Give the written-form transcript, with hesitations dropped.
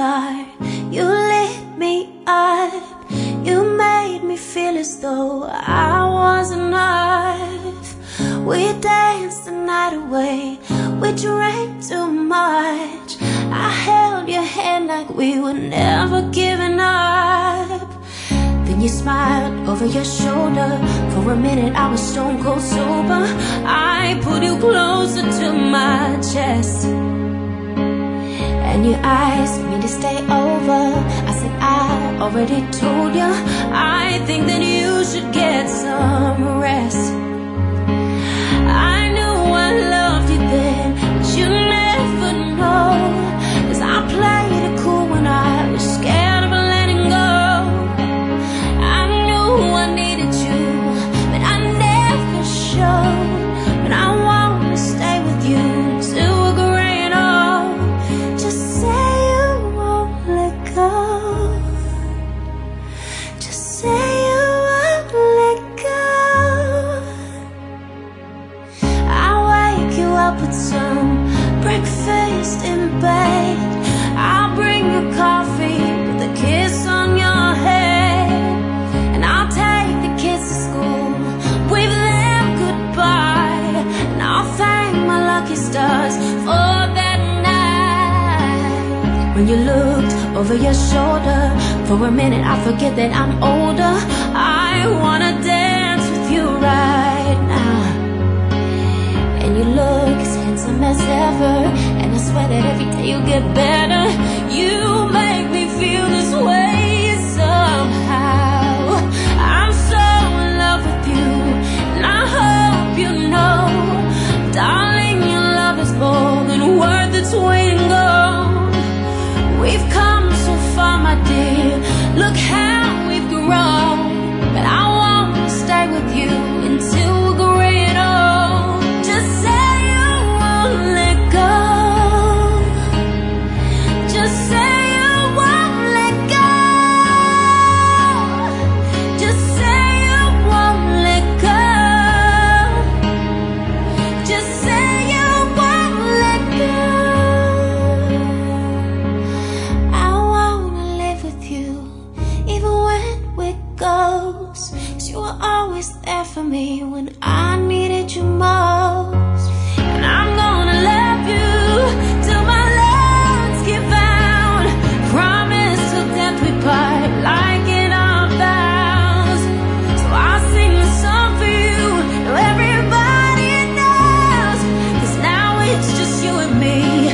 start. You lit me up, you made me feel as though I wasn't enough. We danced the night away, we drank too much. I held your hand like we were never giving up. Then you smiled over your shoulder. For a minute I was stone cold sober. I pulled you closer to my chest, and you asked me to stay over. I said I already told you, I think that you should get some rest. I knew I loved you then, but you never know, 'cause I played it cool when I was scared of letting go. I knew I needed you, but I never showed. But I wanna stay with you till we're growing old. Just say you won't let go. Just say you won't let go. I'll wake you up with some breakfast in bed. I'll bring you coffee with a kiss on your head, and I'll take the kids to school, wave them goodbye, and I'll thank my lucky stars for that night. When you looked over your shoulder, for a minute I forget that I'm older. I wanna dance with you right now, and you look as handsome as ever, and I swear that every day you get better. You make me feel this way somehow. I'm so in love with you, and I hope you know, darling, your love is more than worth its weight in gold. We've come so far, my dear, look how we've grown. But I won't stay with you until we're growing old. Just say you won't let go. Just say you won't let go. Just say you won't let go. Just say you won't let go. I wanna live with you, even when we're ghosts, 'cause you were always there for me when I needed you most. And I'm gonna love you till my lungs give out. Promise till death we part, like in our vows. So I'll sing a song for you, now everybody knows, 'cause now it's just you and me.